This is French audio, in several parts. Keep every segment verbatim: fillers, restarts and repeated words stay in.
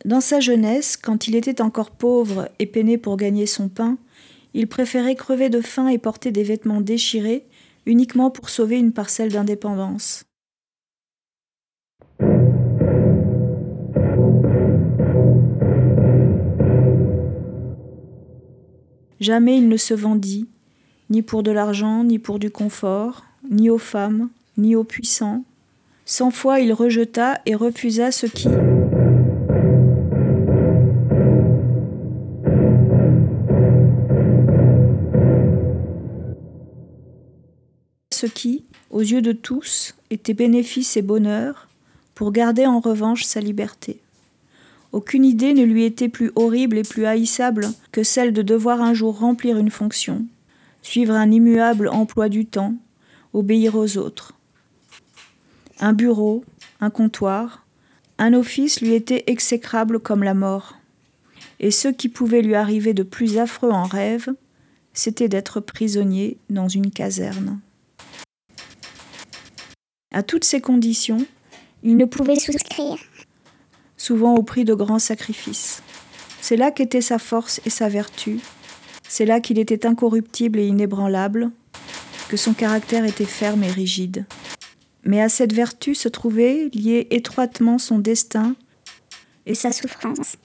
Dans sa jeunesse, quand il était encore pauvre et peinait pour gagner son pain, il préférait crever de faim et porter des vêtements déchirés uniquement pour sauver une parcelle d'indépendance. Jamais il ne se vendit, ni pour de l'argent, ni pour du confort, ni aux femmes, ni aux puissants. Cent fois il rejeta et refusa ce qui, ce qui, aux yeux de tous, était bénéfice et bonheur, pour garder en revanche sa liberté. Aucune idée ne lui était plus horrible et plus haïssable que celle de devoir un jour remplir une fonction, suivre un immuable emploi du temps, obéir aux autres. Un bureau, un comptoir, un office lui était exécrable comme la mort. Et ce qui pouvait lui arriver de plus affreux en rêve, c'était d'être prisonnier dans une caserne. À toutes ces conditions, il ne pouvait souscrire, souvent au prix de grands sacrifices. C'est là qu'était sa force et sa vertu, c'est là qu'il était incorruptible et inébranlable, que son caractère était ferme et rigide. Mais à cette vertu se trouvait lié étroitement son destin et sa souffrance.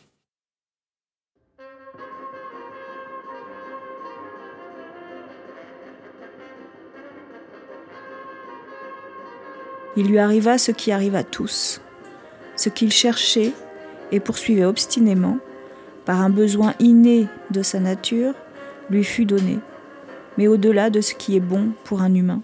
Il lui arriva ce qui arrive à tous. Ce qu'il cherchait et poursuivait obstinément, par un besoin inné de sa nature, lui fut donné, mais au-delà de ce qui est bon pour un humain.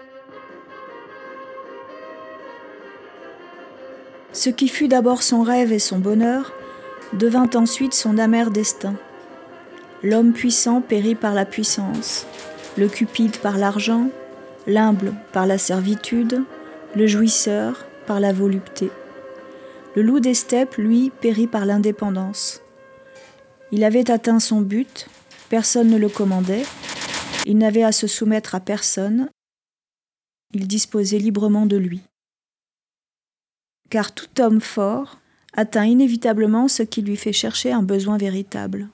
Ce qui fut d'abord son rêve et son bonheur, devint ensuite son amer destin. L'homme puissant périt par la puissance, le cupide par l'argent, l'humble par la servitude, le jouisseur par la volupté. Le loup des steppes, lui, périt par l'indépendance. Il avait atteint son but, personne ne le commandait, il n'avait à se soumettre à personne, il disposait librement de lui. Car tout homme fort atteint inévitablement ce qui lui fait chercher un besoin véritable.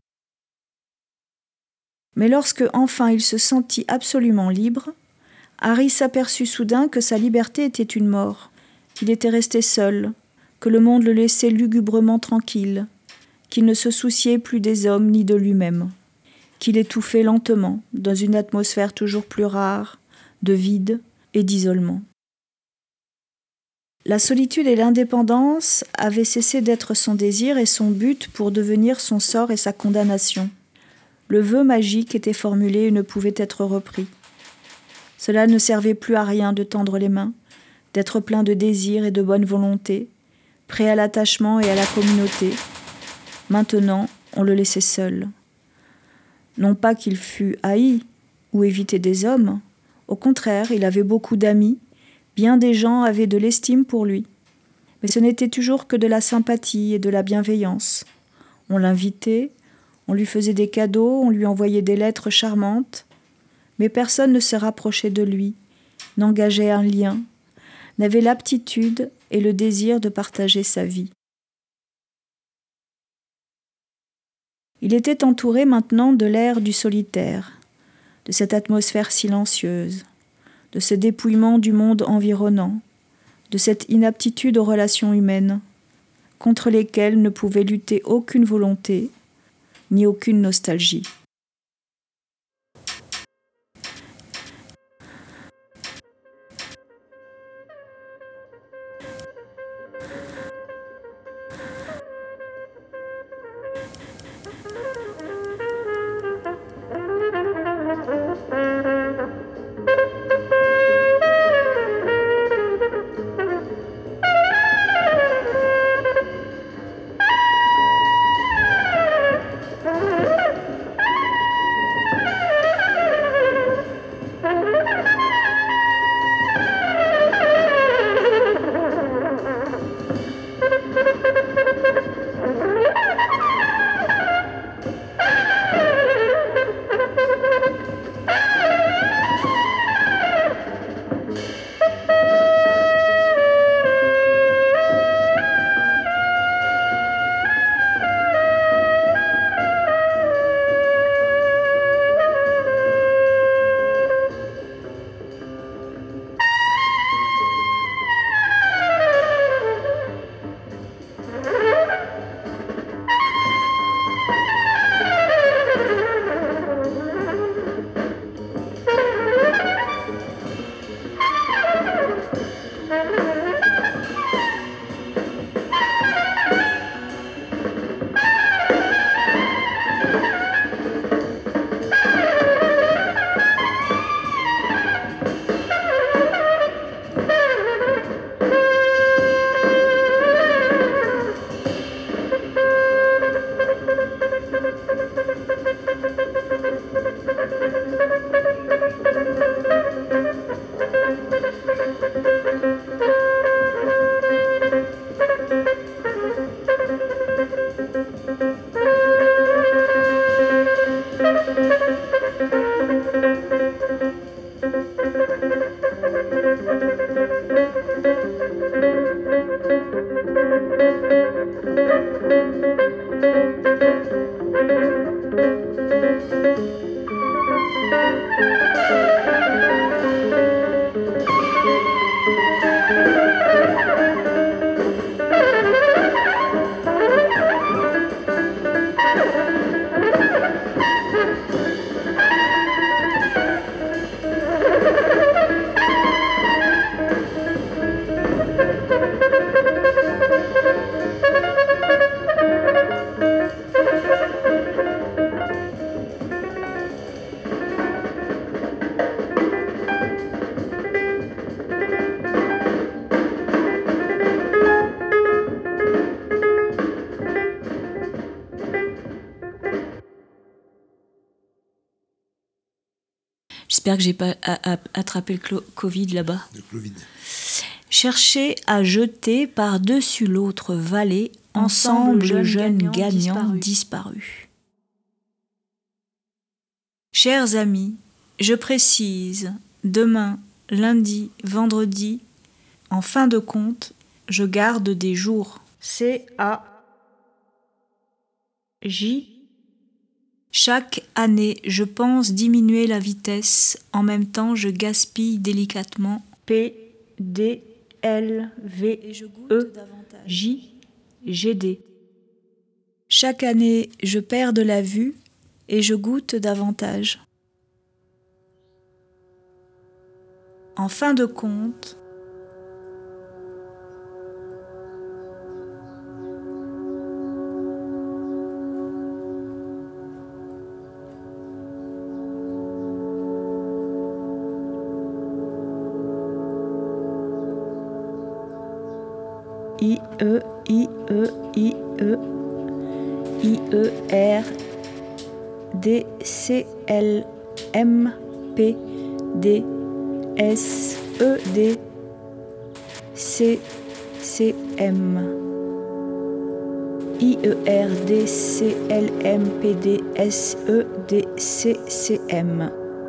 Mais lorsque enfin il se sentit absolument libre, Harry s'aperçut soudain que sa liberté était une mort, qu'il était resté seul, que le monde le laissait lugubrement tranquille, qu'il ne se souciait plus des hommes ni de lui-même, qu'il étouffait lentement dans une atmosphère toujours plus rare, de vide et d'isolement. La solitude et l'indépendance avaient cessé d'être son désir et son but pour devenir son sort et sa condamnation. Le vœu magique était formulé et ne pouvait être repris. Cela ne servait plus à rien de tendre les mains, d'être plein de désir et de bonne volonté, prêt à l'attachement et à la communauté. Maintenant, on le laissait seul. Non pas qu'il fût haï ou évité des hommes, au contraire, il avait beaucoup d'amis, bien des gens avaient de l'estime pour lui. Mais ce n'était toujours que de la sympathie et de la bienveillance. On l'invitait, on lui faisait des cadeaux, on lui envoyait des lettres charmantes, mais personne ne se rapprochait de lui, n'engageait un lien, n'avait l'aptitude et le désir de partager sa vie. Il était entouré maintenant de l'air du solitaire, de cette atmosphère silencieuse, de ce dépouillement du monde environnant, de cette inaptitude aux relations humaines, contre lesquelles ne pouvait lutter aucune volonté, ni aucune nostalgie. J'espère que j'ai pas a- a- attrapé le clo- Covid là-bas. Le Covid. Chercher à jeter par-dessus l'autre vallée, ensemble jeunes gagnants, gagnants disparus. Chers amis, je précise, demain, lundi, vendredi, en fin de compte, je garde des jours. C A J. Chaque année, je pense diminuer la vitesse, en même temps je gaspille délicatement. P D L V E J G D. Chaque année, je perds de la vue et je goûte davantage. En fin de compte, I E I E I E I E R D C L M P D S E D C C M I E R D C L M P D S E D C C M.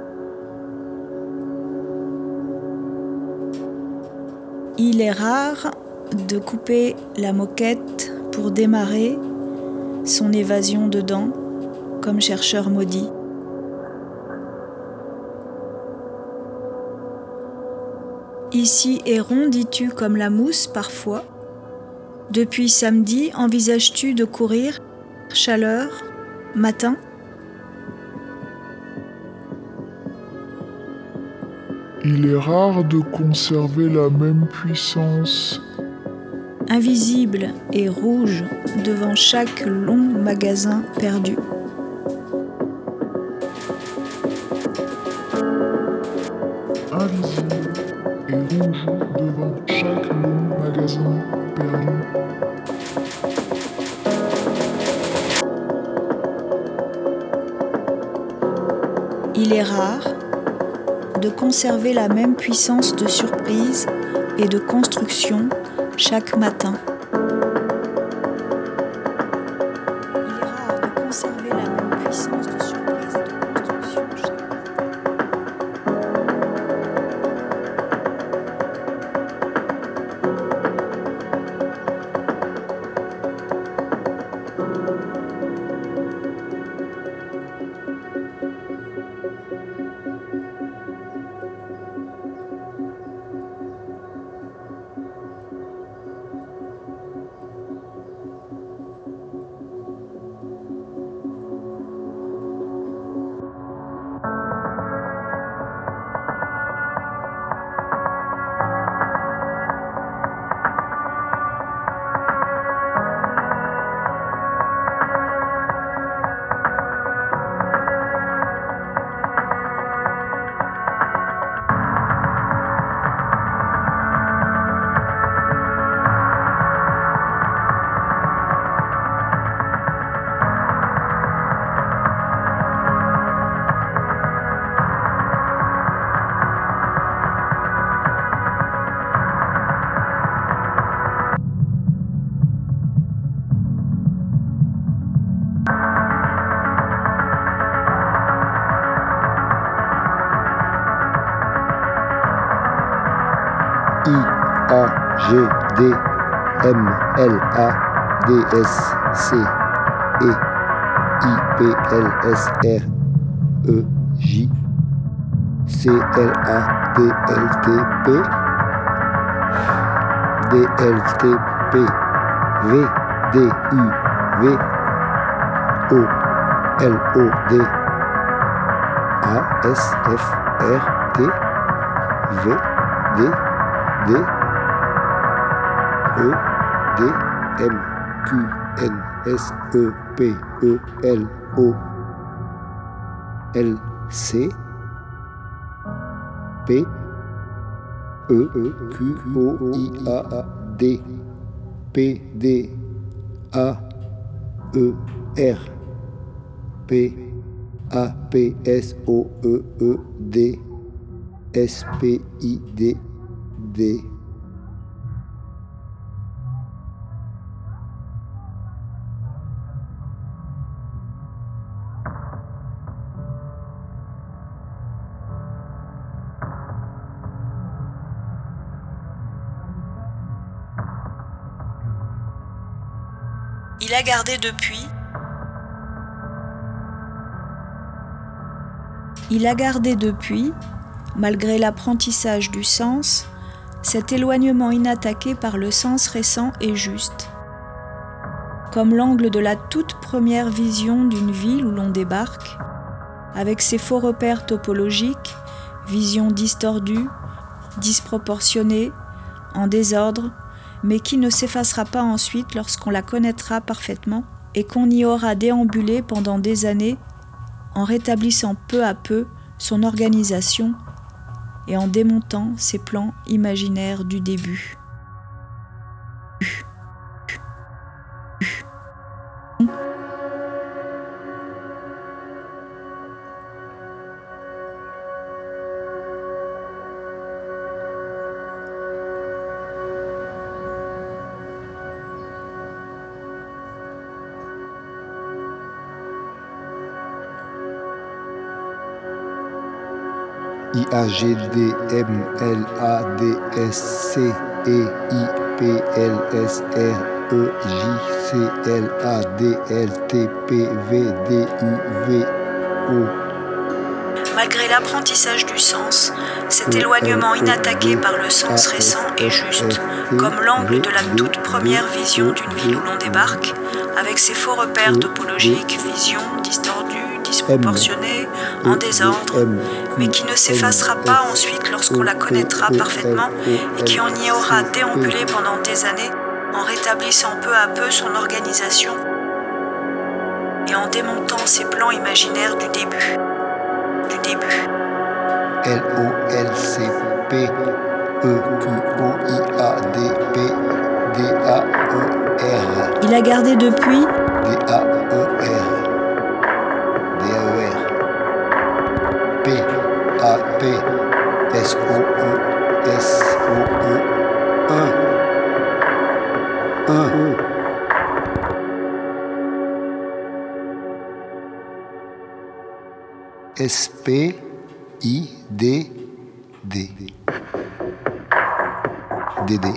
Il est rare de couper la moquette pour démarrer son évasion dedans, comme chercheur maudit. Ici est rond, dis-tu, comme la mousse parfois. Depuis samedi, envisages-tu de courir, chaleur, matin ? Il est rare de conserver la même puissance. Invisible et rouge devant chaque long magasin perdu. Invisible et rouge devant chaque long magasin perdu. Il est rare de conserver la même puissance de surprise et de construction chaque matin. Il est rare de conserver la même puissance de surprise et de construction chaque matin. I A G D M L A D S C E I P L S R E J C L A D L T P D L T P V D U V O L O D A S F R T V D D E D M Q N S E P E L O L C P E Q O I A D P D A E R P A P S O E E D S P I D D. Il a gardé depuis Il a gardé depuis, malgré l'apprentissage du sens, cet éloignement inattaqué par le sens récent et juste. Comme l'angle de la toute première vision d'une ville où l'on débarque, avec ses faux repères topologiques, vision distordue, disproportionnée, en désordre, mais qui ne s'effacera pas ensuite lorsqu'on la connaîtra parfaitement et qu'on y aura déambulé pendant des années en rétablissant peu à peu son organisation et en démontant ses plans imaginaires du début. I A G D M L A D S C E I P L S R E J C L A D L T P V D U V O. Malgré l'apprentissage du sens, cet éloignement inattaqué par le sens récent est juste, comme l'angle de la toute première vision d'une ville où l'on débarque, avec ses faux repères topologiques, vision distordue, disproportionnée, en désordre, mais qui ne s'effacera pas ensuite lorsqu'on la connaîtra parfaitement et qui en y aura déambulé pendant des années en rétablissant peu à peu son organisation et en démontant ses plans imaginaires du début. Du début. L O L C P E Q O I A D P D A E R. Il a gardé depuis D A E R. D A E R. P A P S O E S O E un. un. S P I D D. D D.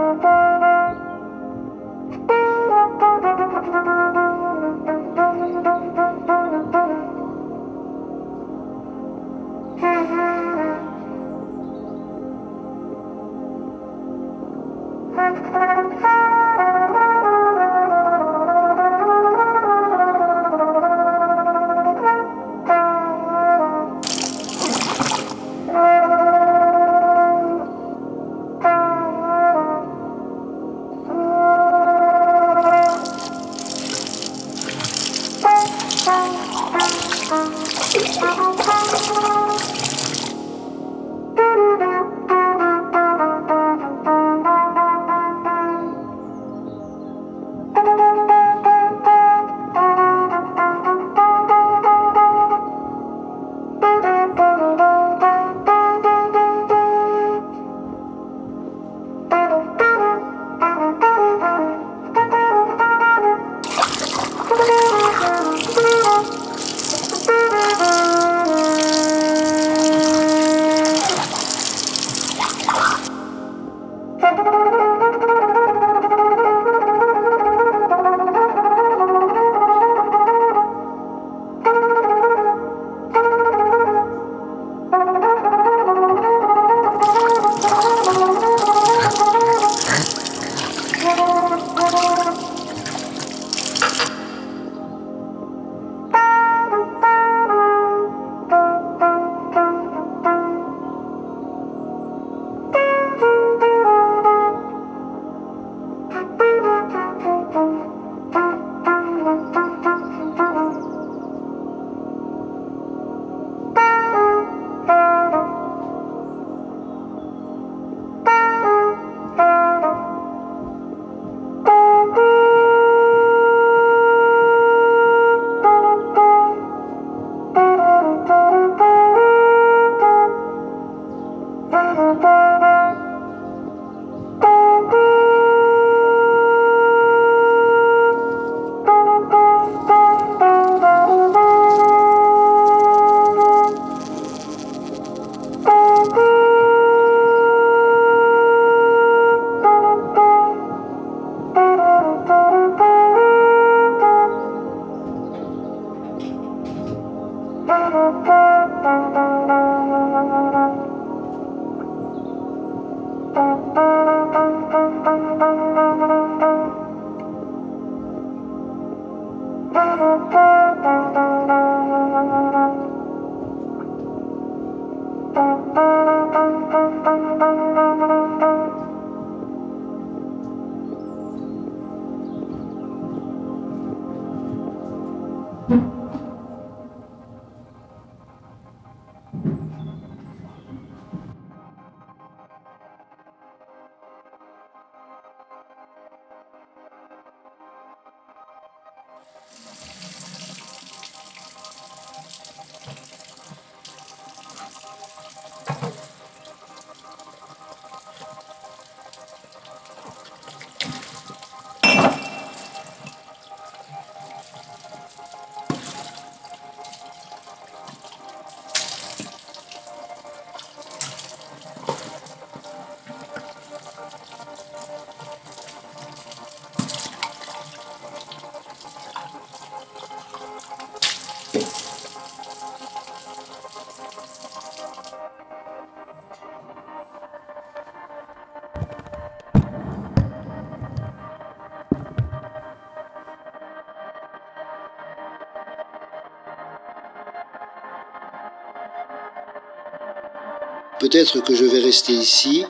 Peut-être que je vais rester ici,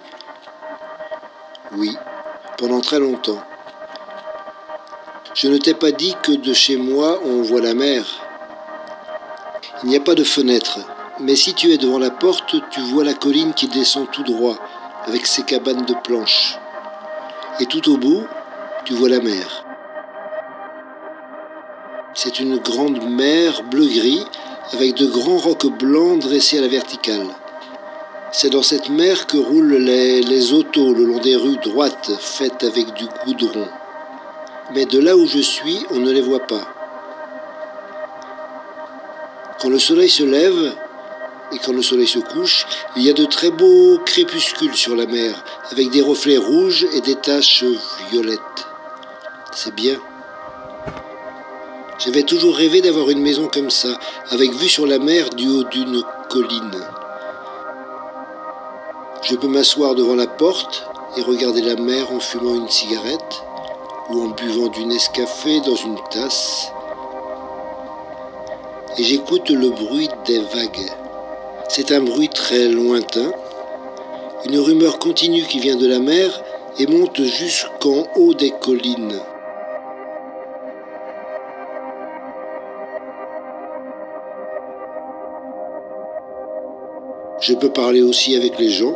oui, pendant très longtemps. Je ne t'ai pas dit que de chez moi on voit la mer. Il n'y a pas de fenêtre, mais si tu es devant la porte, tu vois la colline qui descend tout droit, avec ses cabanes de planches. Et tout au bout, tu vois la mer. C'est une grande mer bleu-gris, avec de grands rocs blancs dressés à la verticale. C'est dans cette mer que roulent les, les autos le long des rues droites faites avec du goudron. Mais de là où je suis, on ne les voit pas. Quand le soleil se lève, Et quand le soleil se couche, il y a de très beaux crépuscules sur la mer, avec des reflets rouges et des taches violettes. C'est bien. J'avais toujours rêvé d'avoir une maison comme ça, avec vue sur la mer du haut d'une colline. Je peux m'asseoir devant la porte et regarder la mer en fumant une cigarette ou en buvant du Nescafé dans une tasse. Et j'écoute le bruit des vagues. C'est un bruit très lointain, une rumeur continue qui vient de la mer et monte jusqu'en haut des collines. Je peux parler aussi avec les gens.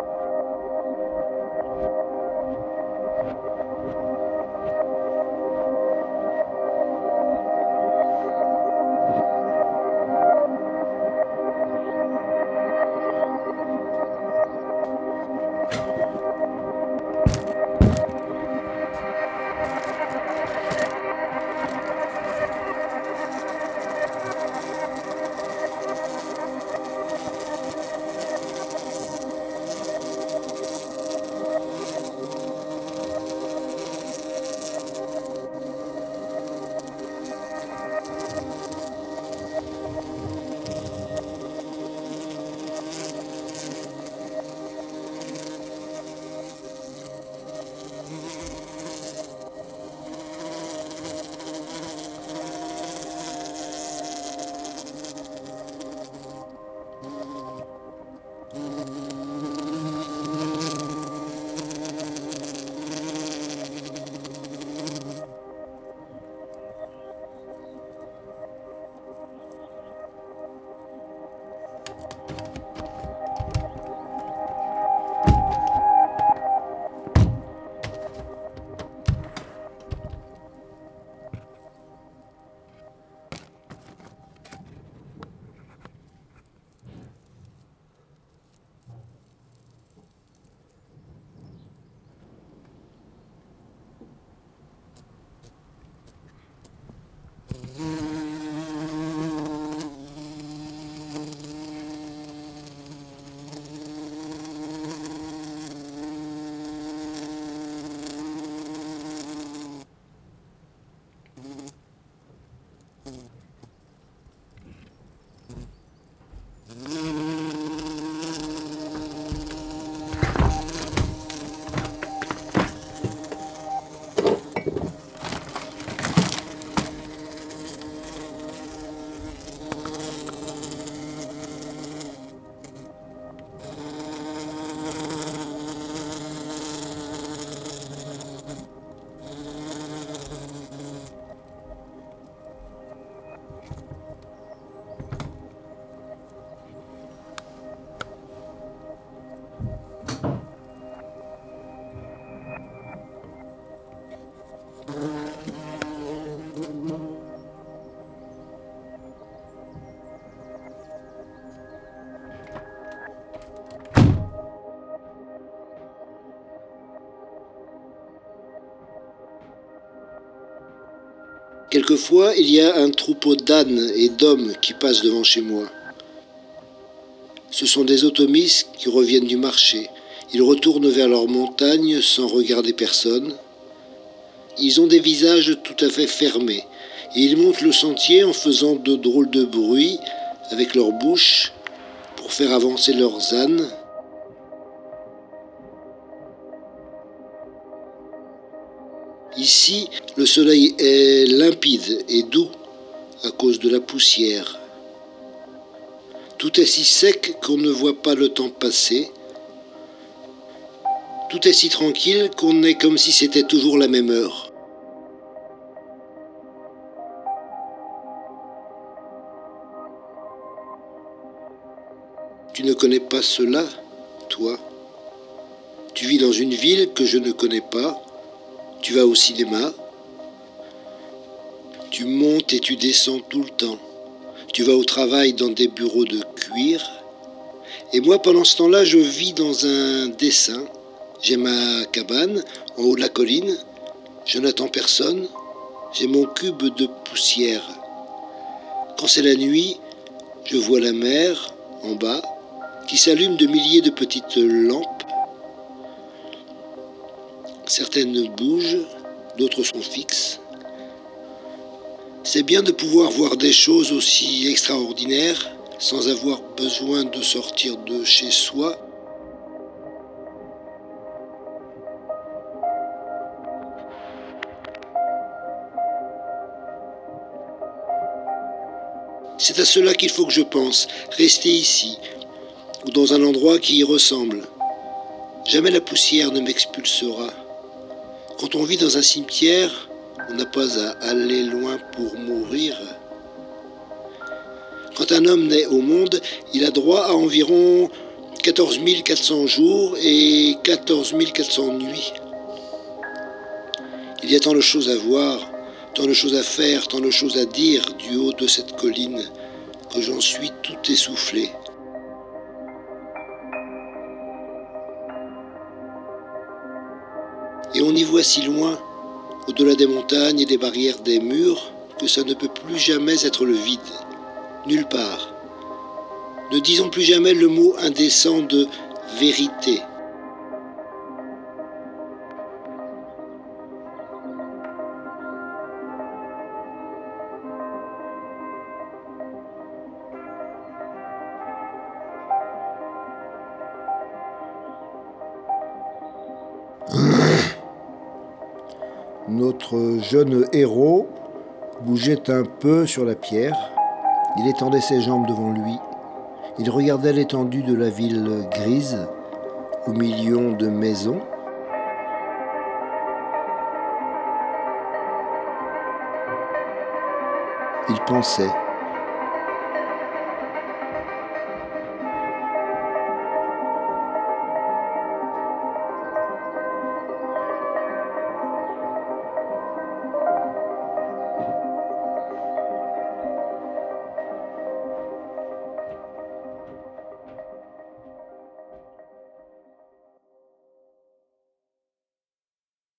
Quelquefois, il y a un troupeau d'ânes et d'hommes qui passent devant chez moi. Ce sont des automistes qui reviennent du marché. Ils retournent vers leur montagne sans regarder personne. Ils ont des visages tout à fait fermés et ils montent le sentier en faisant de drôles de bruits avec leur bouche pour faire avancer leurs ânes. Ici, le soleil est limpide et doux à cause de la poussière. Tout est si sec qu'on ne voit pas le temps passer. Tout est si tranquille qu'on est comme si c'était toujours la même heure. Tu ne connais pas cela, toi. Tu vis dans une ville que je ne connais pas. Tu vas au cinéma. Tu montes et tu descends tout le temps. Tu vas au travail dans des bureaux de cuir. Et moi, pendant ce temps-là, je vis dans un dessin. J'ai ma cabane en haut de la colline. Je n'attends personne. J'ai mon cube de poussière. Quand c'est la nuit, je vois la mer, en bas, qui s'allument de milliers de petites lampes. Certaines bougent, d'autres sont fixes. C'est bien de pouvoir voir des choses aussi extraordinaires sans avoir besoin de sortir de chez soi. C'est à cela qu'il faut que je pense, rester ici, ou dans un endroit qui y ressemble. Jamais la poussière ne m'expulsera. Quand on vit dans un cimetière, on n'a pas à aller loin pour mourir. Quand un homme naît au monde, il a droit à environ quatorze mille quatre cents jours et quatorze mille quatre cents nuits. Il y a tant de choses à voir, tant de choses à faire, tant de choses à dire du haut de cette colline, que j'en suis tout essoufflé. Et on y voit si loin, au-delà des montagnes et des barrières des murs, que ça ne peut plus jamais être le vide, nulle part. Ne disons plus jamais le mot indécent de vérité. Notre jeune héros bougeait un peu sur la pierre. Il étendait ses jambes devant lui. Il regardait l'étendue de la ville grise, aux millions de maisons. Il pensait.